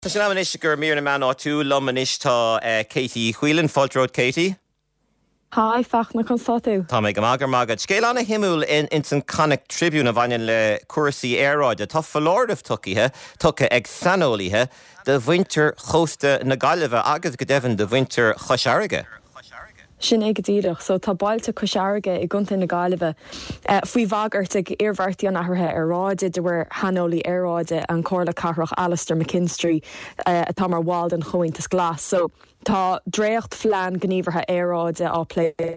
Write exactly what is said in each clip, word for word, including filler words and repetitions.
Tá sin am is gur mí na man á tú lom an is tá Katie Whelan, Fault Road Katie. Hi, fach na constatú. Tá mé go mágar mágad. Scéil anna himúil in, in san Connacht Tribune a bhain le cuasaí éráide. Tá fallárdamh tucaithe, tucha ag sanolíthe, de bhainter chósta na gaillimhe agus go deimhin de bhainter choisearige. Sin ag díadach, so tá bailte coisearige i gconta na gaillimhe. Uh, Fuoi bhagart ag iarmhairtí an athraithe ar ráide de bhfuir hanolaí éráide an cóirla carrach Alistair McKinstry uh, atá mar bháil an chointas glas. So tá dréocht phlean gníomhartha éráide á plé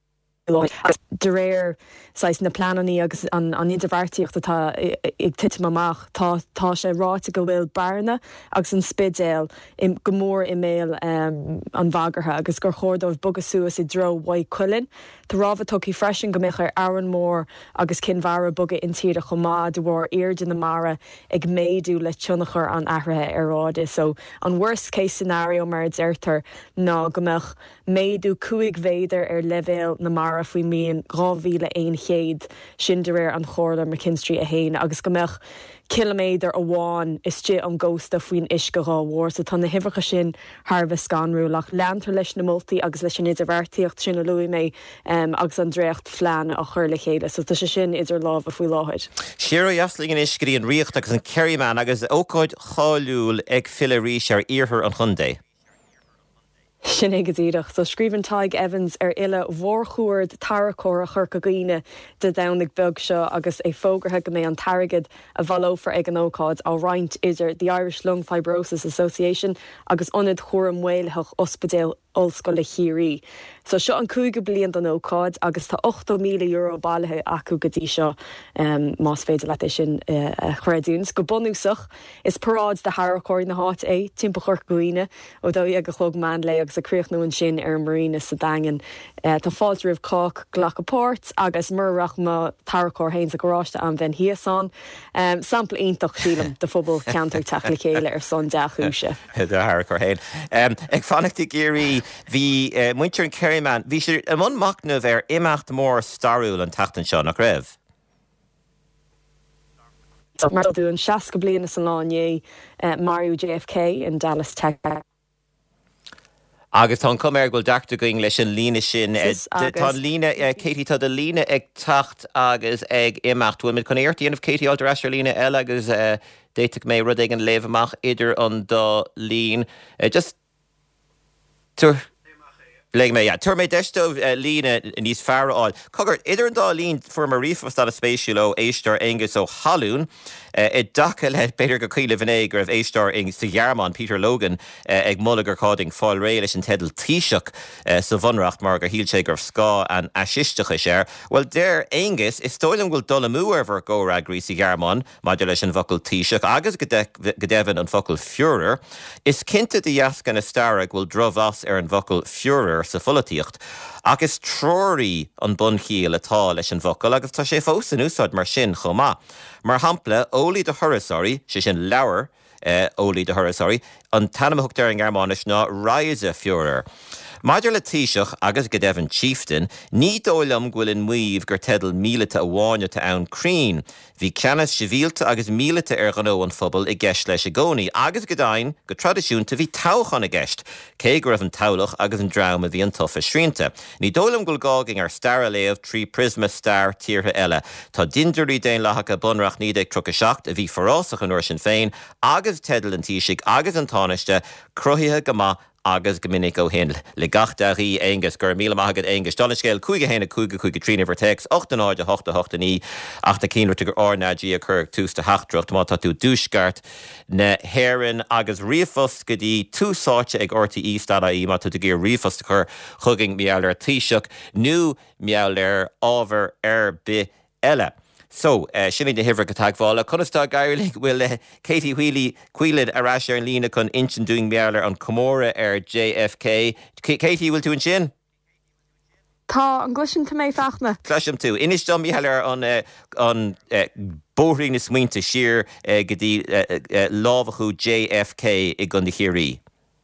de réir sais na plananí agus an, an intervartíocht atá ag titim amach tá, tá sé ráite go bhfuil barna agus an spidéal im gomór i méil um, an bhagartha agus gur chódómh bugus suas i dro bhaid cuilin. Tá rábha tucí freisin go mbeadh ar Aaron Mór agus cinmhara buga in tíre chomá de bhór iirde na mara ag méadú le tionachar an athraithe ar ráide. So an worst case scenario mar deirtar ná go mbeadh méadú cuaig bhéidir ar levéil na mara faoi míon ghá ein chéad sin de réir an chóirla McKinstry a héin agus go mbeadh kiloméidir a bháin is tí an ggósta faoin isce gá mhór, so tá na hifracha sin tharbh scanrúlach leantar leis na moltaí agus leis an idirmhairtíocht sin a luí mé um, agus an dréocht phlean a chuir le chéile, so tá sé sin idir lámh a faoi láthid. Siar jasling an iscirí an riocht agus an ceirman agus ócáid cháúil ag fila rís ar iarthar an chundé. Sin ag díadach, so scríbann Taig Evans ar ile mhórchúir tarracóir a chur go gaoine de damnig beg seo agus é fógartha go mé an targad a bhalófar ag an ócáid á roinnt idir the Irish Lung Fibrosis Association agus ionad chóram mhailthach ospidéal Olscoil le Chiarí. So seo an cúige blion an ócáid agus tá ocht míle euro bailthe acu go dtí seo um, más féidir le sin uh, uh, chreidúns. Go bunúsach is parád de Harracóir na háit é timp chur goine ó dó ag go chlog man le agus a críoch nó sin ar marina sa dagan. Uh, tá fáilte rihách ghlachapát agus murach má tarracóir héins a goráiste an bhein hiasán. Um, Sampla ionintach sílam de fphobal ceantar teach le chéile ar son deachúise. De Harracóir héin. Um, ag fannachtaí géirí hí uh, muintear an ceirman, hí sé am an macnamh ar imeacht mór starúil an tachtan seo nach raibh. Mar dú an seaca bliana san láné uh, Mario J F K in Dallas, Texas. Agus tá cum ar ghfuil deachta going leis an lína sin. Tá lína, Katie, tá de lína ag tacht agus ag imeacht. Bhfuil mid chun éirtíanamh Katie altar eis ar lína eile agus uh, déiteach mé rud ag an léamach idir an do lín. Uh, just Tur Leg me, ja. Tur me desto uh, lína níos fearra áil. Cogur, idir an dá lín for mar rífast a spéisiúil ó éistar agus ó halún, uh, i dacha le beidir go chuile vinnéig raibh éistar ing sa Ghearmán Peter Logan uh, ag mullagar cáding fáil ré leis an tedal tíiseach uh, sa bhunracht mar gur híl sé gur scá an asisteach is ar. Well, der Angus is stoilm ghfuil dul múarver go ragrí sa Ghearmán maidir leis an focail tíiseach agus go deimhin an focail Führer. Is cinnte de jascan na starag ghfuil dromhas ar an focail Führer sa folatíocht, agus tróirí an bunchiil atá leis an focail agus tá sé fós an úsáid mar sin chomá. Mar hampla, ólí de thurasáirí, sé sin leabhar uh, ólí de thurasáirí, an tanamthachtar an Ghearmánis ná Reise Führer. Maidir le tíiseach agus go deimhin chieftain, ní dóilm ghfuil in muomh gur tedal mílete a bháine ta ann crín. Bhí ceannas sivíalta agus mílete ar gan ó an phobal i gceist leis a gcónaí, agus go dain go tradiisiúnta bhí táchan a gceist, cé go raibh an taullach agus an drama bhí an tofa srianta. Ní dóilm ghfuil gáging ar star a léamh trí prisma star tíortha eile. Tá dindirí déin leathacha bunrach ní ag tro seacht a bhí forrásach an uair sin féin, agus tedal an tíisigh agus an tánaiste, cruthaithe go maith agus gomininic ó hin le gachtaí Angus gur míle maigad Angus Donna scéil cúige héna cúige cúige trína bhar text ochta náide hochta hochta ní achta cínirte gur ornadí a chur tústa heachtracht má tá tú dúsgart na héireann agus riamhfos go dtí túsáite ag R T E stada í má tú gur riamhfos chur chugging meall ar tíiseach nó meall ar ábhar ar bi eile. So, uh, sinna de hifra go taghála, chunastá gaiirlig bhfuil uh, Katie Wheely cuilead arás ar an lína chun inchin dúing meallar an comóra ar J F K. Katie, bhfuil tú an sin? Tá an gluisin tá mé fachna. Gluisim tú. Inis dom meallar an, uh, an uh, bóthrí na smuointe siar uh, go dtí uh, uh, lábhachu J F K i gcon de Chiarí.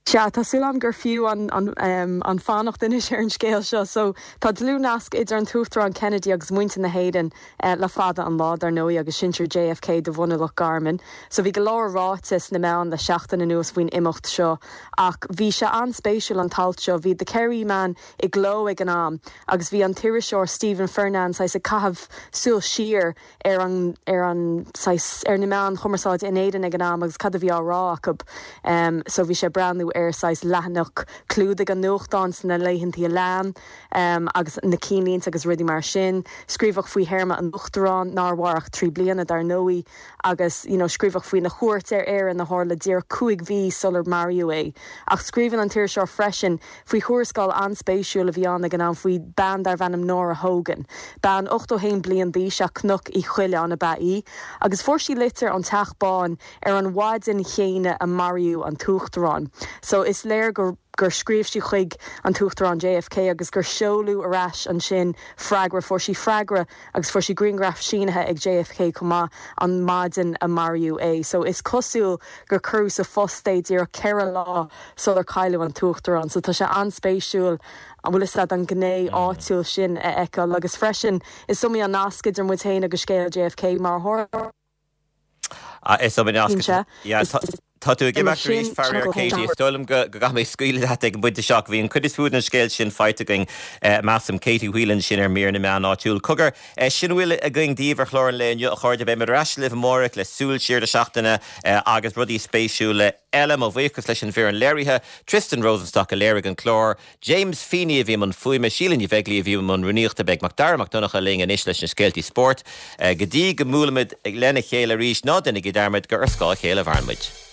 Se Tásúlam gur fiú an an an fannacht in is ar an scéil seo, so tá dlú nasc idir an túchtar an Kennedy agus muinte na héan uh, le fada an lád ar nóí agus sinir J F K do bhunalach Garmin. So bhí go leir rátas na meán le seachtain na nuas bhaoin imimecht seo, ach bhí se anspéisiúil an talt seo, bhí de Kerry man i gló ag an am, agus bhí an tíiri seoir Stephen Fernand sa cahabh súil siar ar an ar an ar na meán chumarsáid in éan ag an am agus cad a bhí árá acab, um, so bhí sé brandú ar sais lehanach clúda an nuchtdáns na leihanntí lean um, agus na cílíns agus rudí mar sin, scríbhach faoi herma an nuchtarrán náhharach trí bliana dar nóí agus you know, scríbhach faoi na chuirt ar air an na hála dír cuaig bhí solar Mario é. Ach scríban an tíir seo freisin faoi chuirscáil anspéisiúil a bhí an gan an faoi band ar bhenim Nora Hogan. Ban ocht ó hain blian bí se cnoc i chuile an na baí, agus fórsí litir an teachbáin ar an waidin chéine a Mario an túchtarrán. So is léir gur gur scríb si chuig an túchtar an J F K agus gur seolú arás an sin fragra for si fragra agus for si greengraf sínathe ag J F K comá an maidin a Mario é. So is cosúil gur curú sa fostéid ar ceire lá so ar caiileh an túchtar an. So tá se anspéisiúil an bhfuil is an gné áitiúil sin a eáil agus freisin is sumí an nascaid ar mutéin agus scéil J F K mar thóir. Ah, is sumí nascaid. Yeah, Tá tú gimach rís fear Katie stolam go go mé scuile hat ag buinte seach bhíon chud is fúd na scéil sin feiteing massam Katie Whelan sin ar mír na meán áitiúil cogur. Sin bhfuil a going díomhar chlór lein a chuirde be mar raslih mórach le súil siar de seachtainna agus rudí spéisiúla eile ó bhuichas leis an fear an léirithe, Tristan Rosenstock a léirigh an chlór, James Feeney a bhí man fuoi me sílan i bheitglí a bhí man runíochta beag Macdarmach donach a ling an is leis an scéaltí sport. Go dtí go múlamid ag lena chéile rís ná denna go darmid gur scáil chéile bharmid.